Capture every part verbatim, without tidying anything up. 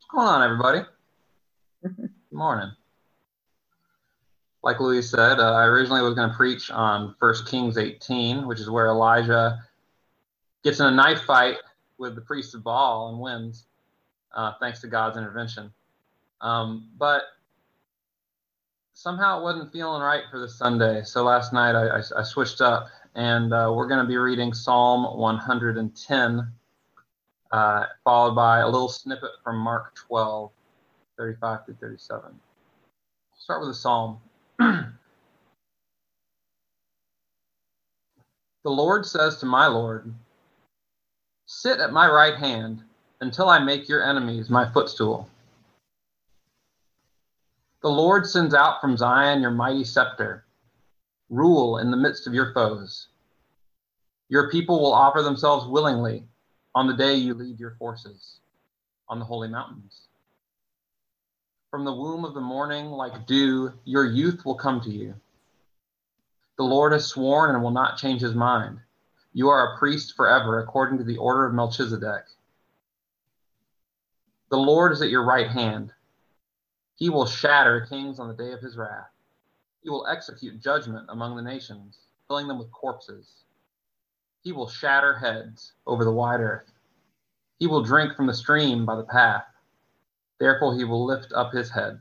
What's going on, everybody? Good morning. Like Louis said, uh, I originally was going to preach on First Kings eighteen, which is where Elijah gets in a knife fight with the priest of Baal and wins, uh, thanks to God's intervention. Um, but somehow it wasn't feeling right for this Sunday, so last night I, I, I switched up, and uh, we're going to be reading Psalm one hundred ten, uh, followed by a little snippet from Mark twelve, thirty-five through thirty-seven. We'll start with a psalm. The Lord says to my Lord, sit at my right hand until I make your enemies my footstool. The Lord sends out from Zion your mighty scepter. Rule in the midst of your foes. Your people will offer themselves willingly on the day you lead your forces on the holy mountains. From the womb of the morning, like dew, your youth will come to you. The Lord has sworn and will not change his mind. You are a priest forever, according to the order of Melchizedek. The Lord is at your right hand. He will shatter kings on the day of his wrath. He will execute judgment among the nations, filling them with corpses. He will shatter heads over the wide earth. He will drink from the stream by the path. Therefore he will lift up his head.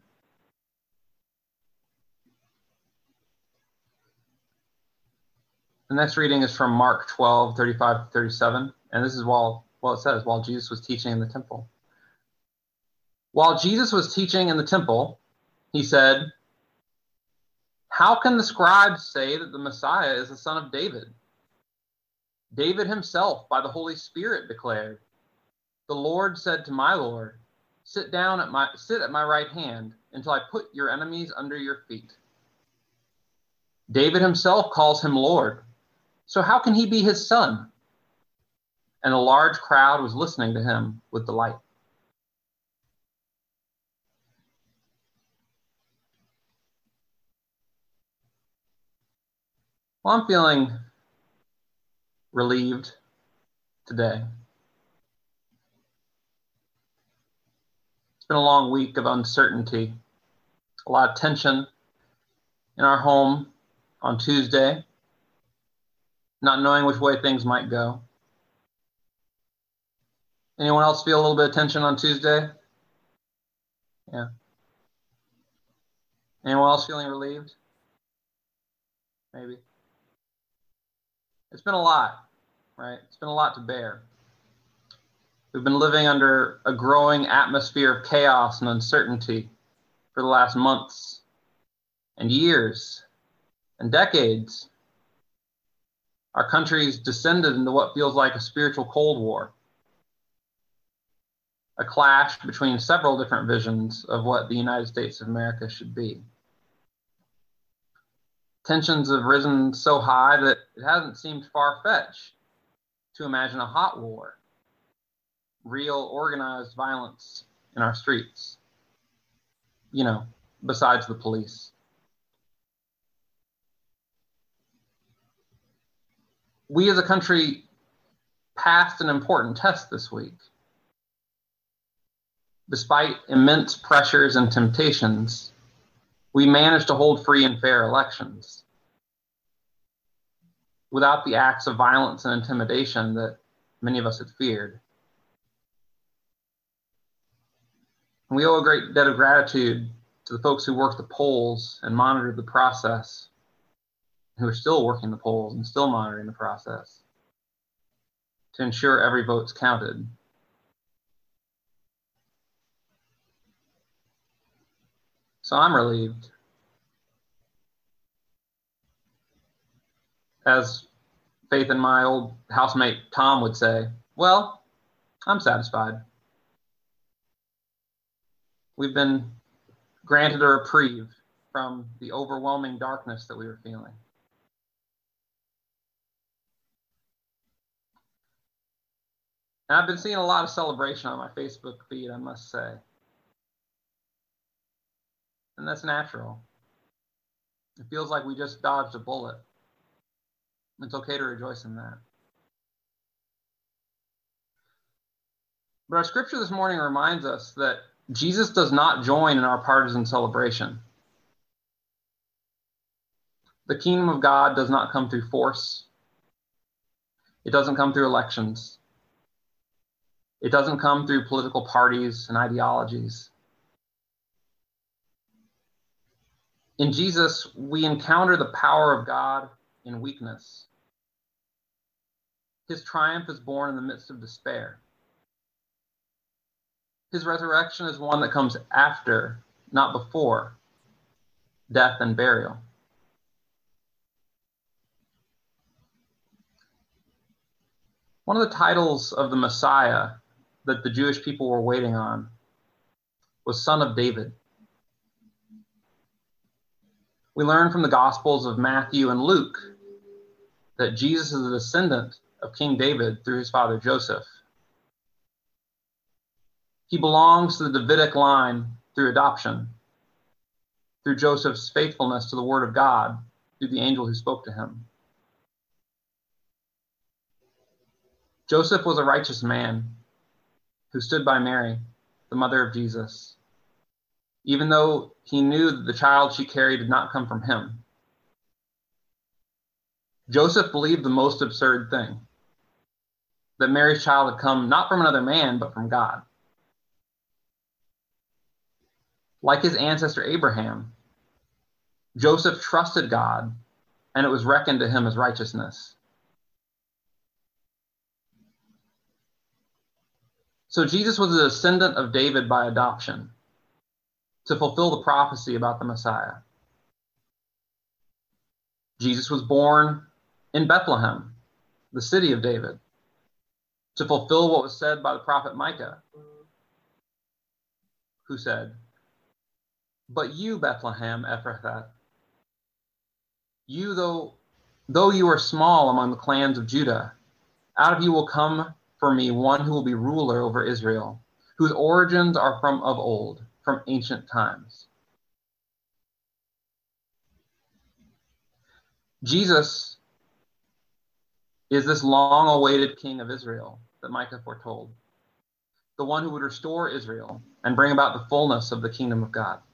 The next reading is from Mark twelve, thirty-five to thirty-seven, and this is while, well, it says, while Jesus was teaching in the temple. While Jesus was teaching in the temple, he said, how can the scribes say that the Messiah is the son of David? David himself, by the Holy Spirit, declared, the Lord said to my Lord, sit down at my, sit at my right hand until I put your enemies under your feet. David himself calls him Lord. So how can he be his son? And a large crowd was listening to him with delight. Well, I'm feeling relieved today. It's been a long week of uncertainty, a lot of tension in our home on Tuesday, not knowing which way things might go. Anyone else feel a little bit of tension on Tuesday? Yeah. Anyone else feeling relieved? Maybe. It's been a lot, right? It's been a lot to bear. We've been living under a growing atmosphere of chaos and uncertainty for the last months and years and decades. Our country's descended into what feels like a spiritual Cold War, a clash between several different visions of what the United States of America should be. Tensions have risen so high that it hasn't seemed far-fetched to imagine a hot war, real organized violence in our streets, you know, besides the police. We as a country passed an important test this week. Despite immense pressures and temptations, we managed to hold free and fair elections without the acts of violence and intimidation that many of us had feared. And we owe a great debt of gratitude to the folks who worked the polls and monitored the process, who are still working the polls and still monitoring the process to ensure every vote's counted. So I'm relieved. As Faith and my old housemate Tom would say, well, I'm satisfied. We've been granted a reprieve from the overwhelming darkness that we were feeling. And I've been seeing a lot of celebration on my Facebook feed, I must say. And that's natural. It feels like we just dodged a bullet. It's okay to rejoice in that. But our scripture this morning reminds us that Jesus does not join in our partisan celebration. The kingdom of God does not come through force. It doesn't come through elections. It doesn't come through political parties and ideologies. In Jesus, we encounter the power of God in weakness. His triumph is born in the midst of despair. His resurrection is one that comes after, not before, death and burial. One of the titles of the Messiah that the Jewish people were waiting on was Son of David. We learn from the Gospels of Matthew and Luke that Jesus is a descendant of King David through his father Joseph. He belongs to the Davidic line through adoption, through Joseph's faithfulness to the word of God, through the angel who spoke to him. Joseph was a righteous man who stood by Mary, the mother of Jesus, even though he knew that the child she carried did not come from him. Joseph believed the most absurd thing, that Mary's child had come not from another man, but from God. Like his ancestor Abraham, Joseph trusted God, and it was reckoned to him as righteousness. So Jesus was a descendant of David by adoption, to fulfill the prophecy about the Messiah. Jesus was born in Bethlehem, the city of David, to fulfill what was said by the prophet Micah, who said, "But you, Bethlehem Ephrathah, you, though, though you are small among the clans of Judah, out of you will come for me one who will be ruler over Israel, whose origins are from of old, from ancient times." Jesus is this long-awaited king of Israel that Micah foretold, the one who would restore Israel and bring about the fullness of the kingdom of God.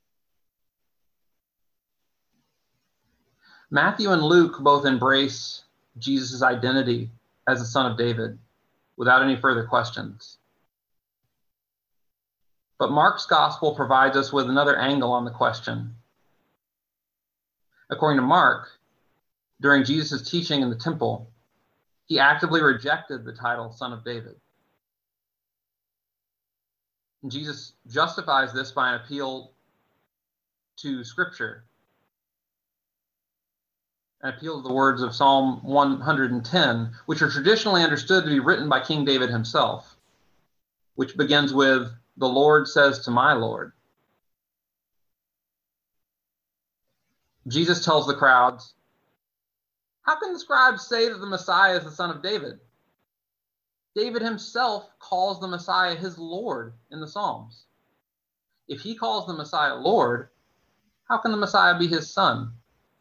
Matthew and Luke both embrace Jesus' identity as the son of David without any further questions. But Mark's gospel provides us with another angle on the question. According to Mark, during Jesus' teaching in the temple, he actively rejected the title Son of David. And Jesus justifies this by an appeal to Scripture, an appeal to the words of Psalm one hundred ten, which are traditionally understood to be written by King David himself, which begins with, "The Lord says to my Lord." Jesus tells the crowds, "How can the scribes say that the Messiah is the son of David? David himself calls the Messiah his Lord in the Psalms. If he calls the Messiah Lord, how can the Messiah be his son?"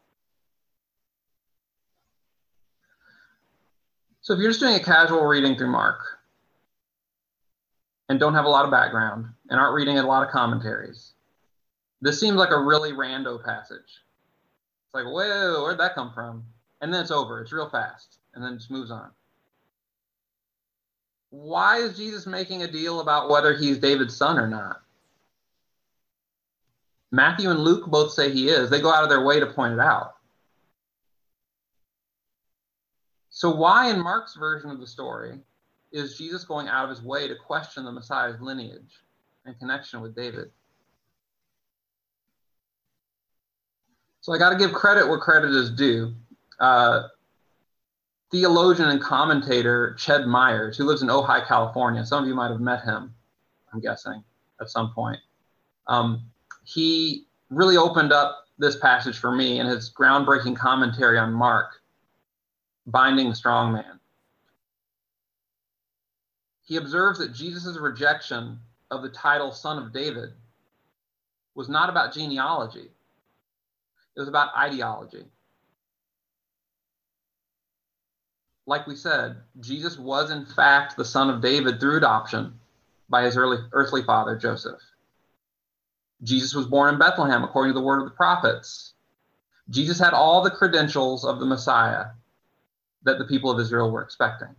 So if you're just doing a casual reading through Mark and don't have a lot of background and aren't reading a lot of commentaries, this seems like a really rando passage. It's like, whoa, where'd that come from? And then it's over. It's real fast. And then it just moves on. Why is Jesus making a deal about whether he's David's son or not? Matthew and Luke both say he is. They go out of their way to point it out. So why in Mark's version of the story is Jesus going out of his way to question the Messiah's lineage and connection with David? So I got to give credit where credit is due. Uh, theologian and commentator Ched Myers, who lives in Ojai, California. Some of you might have met him, I'm guessing, at some point. Um, he really opened up this passage for me in his groundbreaking commentary on Mark, Binding the Strong Man. He observes that Jesus' rejection of the title Son of David was not about genealogy. It was about ideology. Like we said, Jesus was in fact the son of David through adoption by his early, earthly father, Joseph. Jesus was born in Bethlehem according to the word of the prophets. Jesus had all the credentials of the Messiah that the people of Israel were expecting.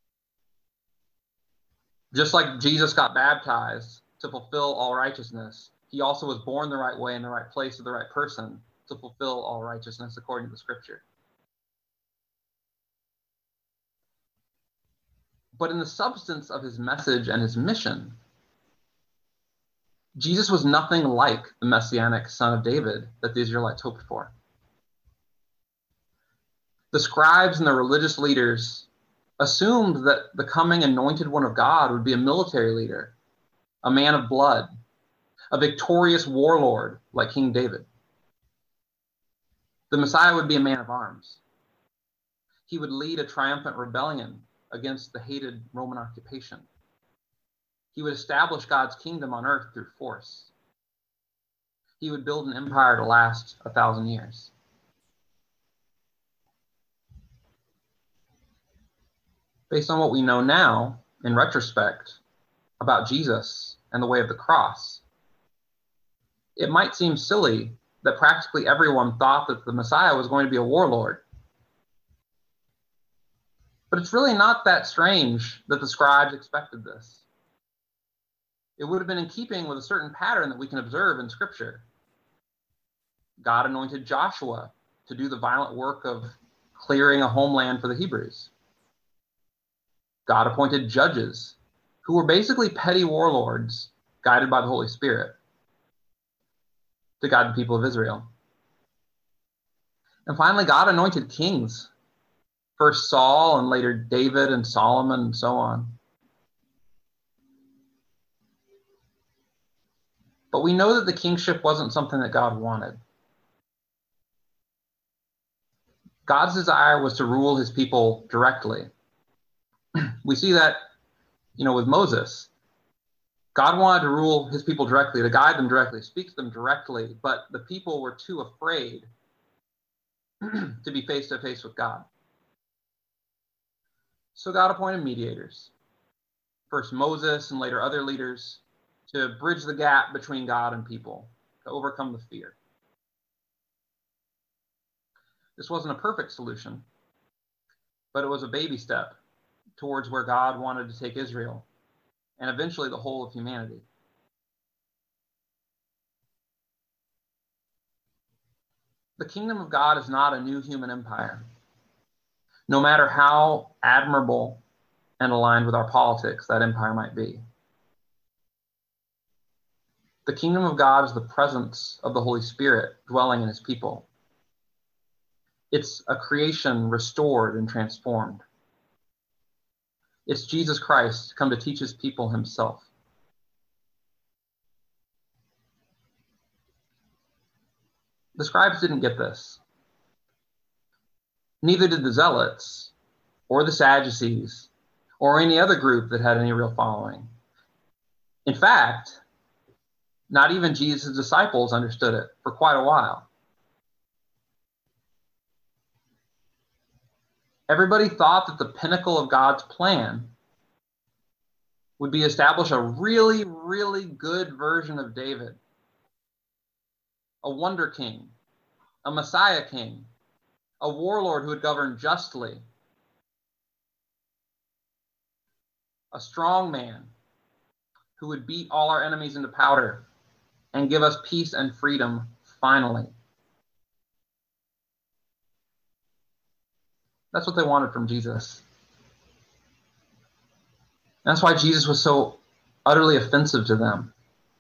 Just like Jesus got baptized to fulfill all righteousness, he also was born the right way in the right place of the right person to fulfill all righteousness according to the scripture. But in the substance of his message and his mission, Jesus was nothing like the messianic son of David that the Israelites hoped for. The scribes and the religious leaders assumed that the coming anointed one of God would be a military leader, a man of blood, a victorious warlord like King David. The Messiah would be a man of arms. He would lead a triumphant rebellion against the hated Roman occupation. He would establish God's kingdom on earth through force. He would build an empire to last a thousand years. Based on what we know now, in retrospect, about Jesus and the way of the cross, it might seem silly that practically everyone thought that the Messiah was going to be a warlord. But it's really not that strange that the scribes expected this. It would have been in keeping with a certain pattern that we can observe in Scripture. God anointed Joshua to do the violent work of clearing a homeland for the Hebrews. God appointed judges who were basically petty warlords guided by the Holy Spirit to guide the people of Israel. And finally, God anointed kings, first Saul and later David and Solomon and so on. But we know that the kingship wasn't something that God wanted. God's desire was to rule his people directly. We see that, you know, with Moses. God wanted to rule his people directly, to guide them directly, speak to them directly, but the people were too afraid to be face to face with God. So God appointed mediators, first Moses and later other leaders, to bridge the gap between God and people, to overcome the fear. This wasn't a perfect solution, but it was a baby step towards where God wanted to take Israel and eventually the whole of humanity. The kingdom of God is not a new human empire. No matter how admirable and aligned with our politics that empire might be. The kingdom of God is the presence of the Holy Spirit dwelling in his people. It's a creation restored and transformed. It's Jesus Christ come to teach his people himself. The scribes didn't get this. Neither did the Zealots, or the Sadducees, or any other group that had any real following. In fact, not even Jesus' disciples understood it for quite a while. Everybody thought that the pinnacle of God's plan would be to establish a really, really good version of David. A wonder king, a Messiah king, a warlord who would govern justly, a strong man who would beat all our enemies into powder and give us peace and freedom finally. That's what they wanted from Jesus. That's why Jesus was so utterly offensive to them.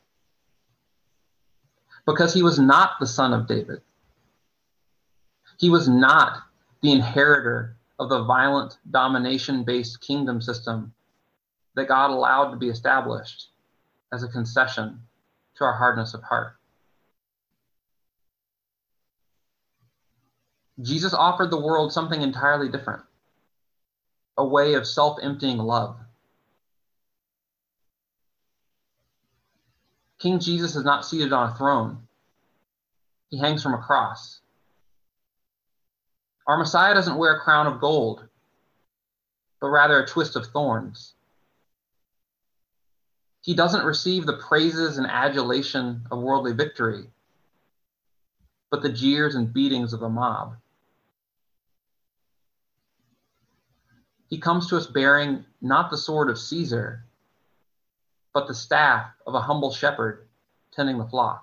Because he was not the son of David. He was not the inheritor of the violent, domination-based kingdom system that God allowed to be established as a concession to our hardness of heart. Jesus offered the world something entirely different, a way of self-emptying love. King Jesus is not seated on a throne. He hangs from a cross. Our Messiah doesn't wear a crown of gold, but rather a twist of thorns. He doesn't receive the praises and adulation of worldly victory, but the jeers and beatings of the mob. He comes to us bearing not the sword of Caesar, but the staff of a humble shepherd tending the flock.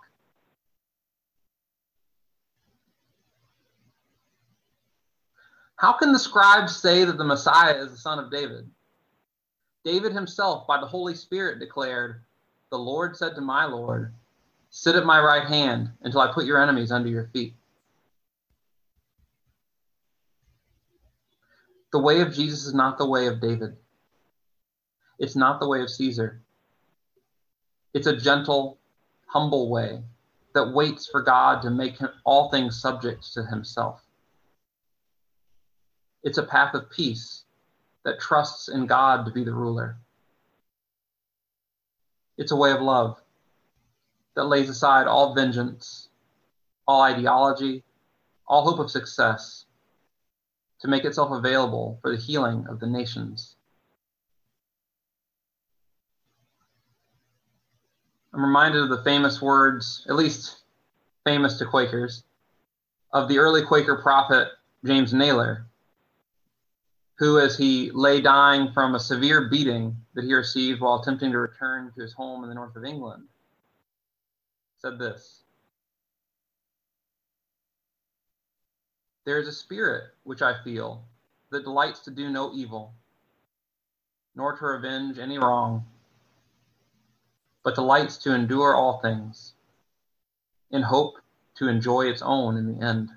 How can the scribes say that the Messiah is the son of David? David himself, by the Holy Spirit, declared, "The Lord said to my Lord, sit at my right hand until I put your enemies under your feet." The way of Jesus is not the way of David. It's not the way of Caesar. It's a gentle, humble way that waits for God to make all things subject to himself. It's a path of peace that trusts in God to be the ruler. It's a way of love that lays aside all vengeance, all ideology, all hope of success, to make itself available for the healing of the nations. I'm reminded of the famous words, at least famous to Quakers, of the early Quaker prophet James Naylor, who, as he lay dying from a severe beating that he received while attempting to return to his home in the north of England, said this: "There is a spirit which I feel that delights to do no evil, nor to revenge any wrong, but delights to endure all things, in hope to enjoy its own in the end.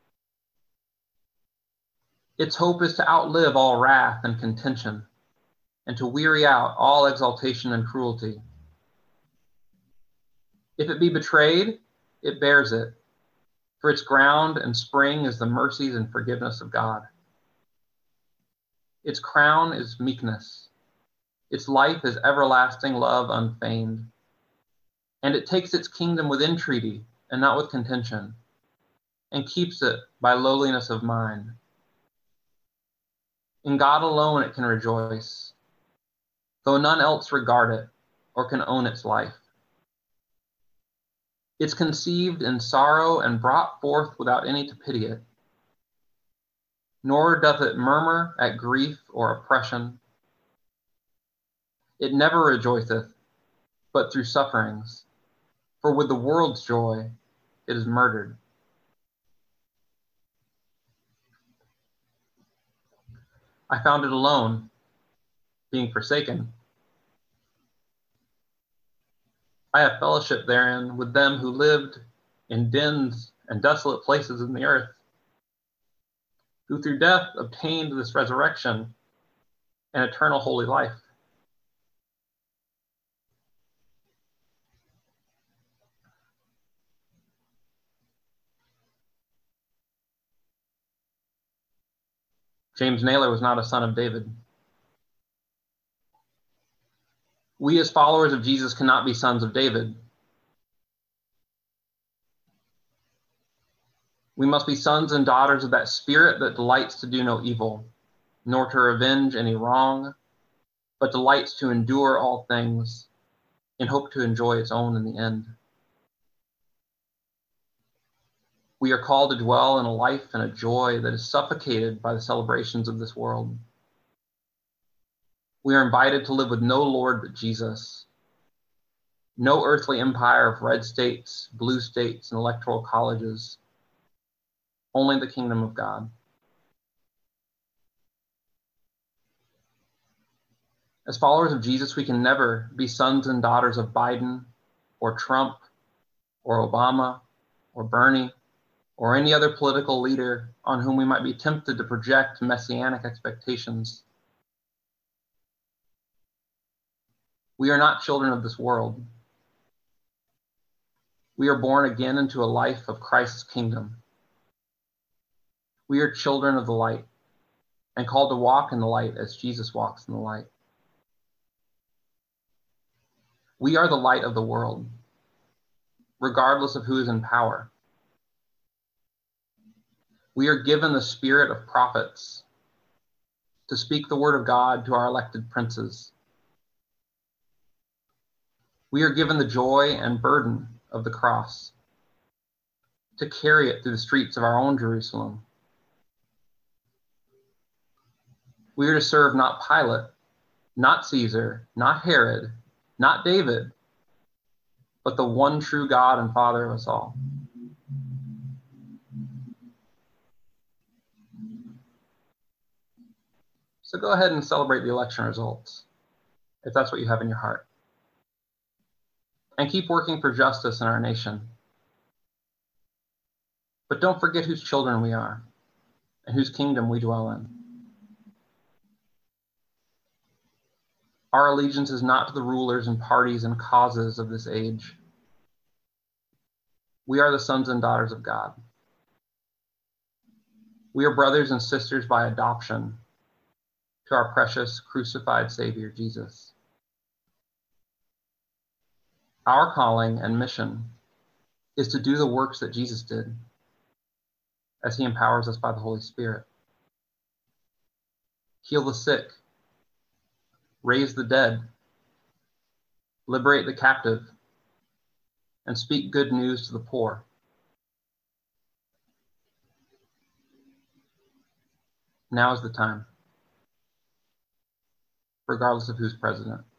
Its hope is to outlive all wrath and contention, and to weary out all exaltation and cruelty. If it be betrayed, it bears it, for its ground and spring is the mercies and forgiveness of God. Its crown is meekness. Its life is everlasting love unfeigned. And it takes its kingdom with entreaty and not with contention, and keeps it by lowliness of mind. In God alone it can rejoice, though none else regard it or can own its life. It's conceived in sorrow and brought forth without any to pity it. Nor doth it murmur at grief or oppression. It never rejoiceth, but through sufferings, for with the world's joy it is murdered." I found it alone, being forsaken. I have fellowship therein with them who lived in dens and desolate places in the earth, who through death obtained this resurrection and eternal holy life. James Naylor was not a son of David. We as followers of Jesus cannot be sons of David. We must be sons and daughters of that spirit that delights to do no evil, nor to revenge any wrong, but delights to endure all things, in hope to enjoy its own in the end. We are called to dwell in a life and a joy that is suffocated by the celebrations of this world. We are invited to live with no Lord but Jesus, no earthly empire of red states, blue states, and electoral colleges, only the kingdom of God. As followers of Jesus, we can never be sons and daughters of Biden or Trump or Obama or Bernie or any other political leader on whom we might be tempted to project messianic expectations. We are not children of this world. We are born again into a life of Christ's kingdom. We are children of the light and called to walk in the light as Jesus walks in the light. We are the light of the world, regardless of who is in power. We are given the spirit of prophets to speak the word of God to our elected princes. We are given the joy and burden of the cross, to carry it through the streets of our own Jerusalem. We are to serve not Pilate, not Caesar, not Herod, not David, but the one true God and Father of us all. So go ahead and celebrate the election results, if that's what you have in your heart. And keep working for justice in our nation. But don't forget whose children we are and whose kingdom we dwell in. Our allegiance is not to the rulers and parties and causes of this age. We are the sons and daughters of God. We are brothers and sisters by adoption to our precious crucified Savior, Jesus. Our calling and mission is to do the works that Jesus did as he empowers us by the Holy Spirit. Heal the sick, raise the dead, liberate the captive, and speak good news to the poor. Now is the time, regardless of who's president.